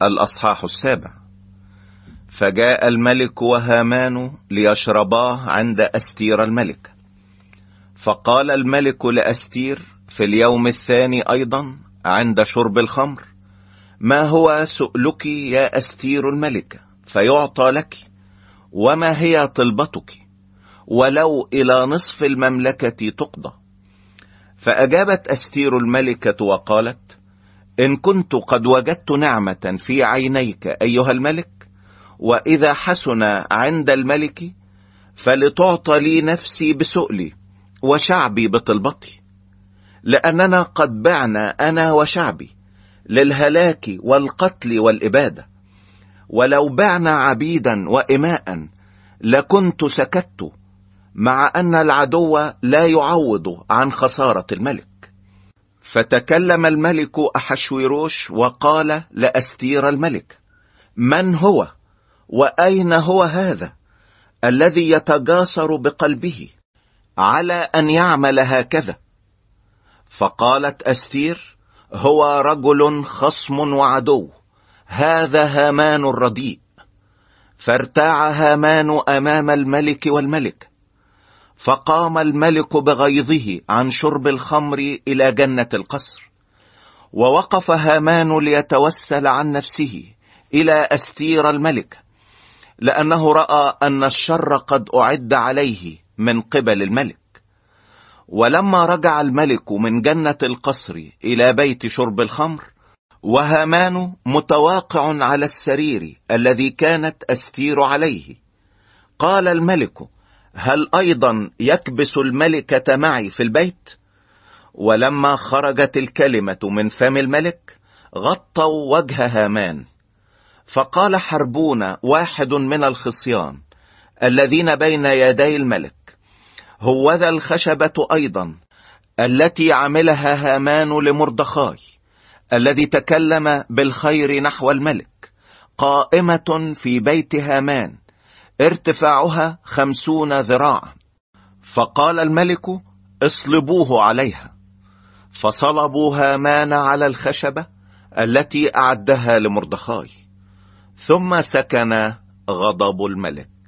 الأصحاح 7. فجاء الملك وهامان ليشرباه عند أستير الملك. فقال الملك لأستير في اليوم الثاني أيضا عند شرب الخمر: ما هو سؤلك يا أستير الملكة فيعطى لك؟ وما هي طلبتك؟ ولو إلى نصف المملكة تقضى. فأجابت أستير الملكة وقالت: إن كنت قد وجدت نعمة في عينيك أيها الملك، وإذا حسن عند الملك، فلتعطى لي نفسي بسؤلي وشعبي بطلبتي، لأننا قد بعنا أنا وشعبي للهلاك والقتل والإبادة. ولو بعنا عبيدا وإماء لكنت سكت، مع أن العدو لا يعوض عن خسارة الملك. فتكلم الملك أحشويروش وقال لأستير الملك: من هو وأين هو هذا الذي يتجاسر بقلبه على أن يعمل هكذا؟ فقالت أستير: هو رجل خصم وعدو، هذا هامان الرديء. فارتاع هامان أمام الملك والملك. فقام الملك بغيظه عن شرب الخمر إلى جنة القصر. ووقف هامان ليتوسل عن نفسه إلى أستير الملك، لأنه رأى أن الشر قد أعد عليه من قبل الملك. ولما رجع الملك من جنة القصر إلى بيت شرب الخمر، وهامان متواقع على السرير الذي كانت أستير عليه، قال الملك: هل أيضا يكبس الملكة معي في البيت؟ ولما خرجت الكلمة من فم الملك غطوا وجه هامان. فقال حربون واحد من الخصيان الذين بين يدي الملك: هوذا الخشبة أيضا التي عملها هامان لمردخاي الذي تكلم بالخير نحو الملك، قائمة في بيت هامان، ارتفاعها 50 ذراعا. فقال الملك: اصلبوه عليها. فصلبوا هامان على الخشبة التي أعدها لمردخاي. ثم سكن غضب الملك.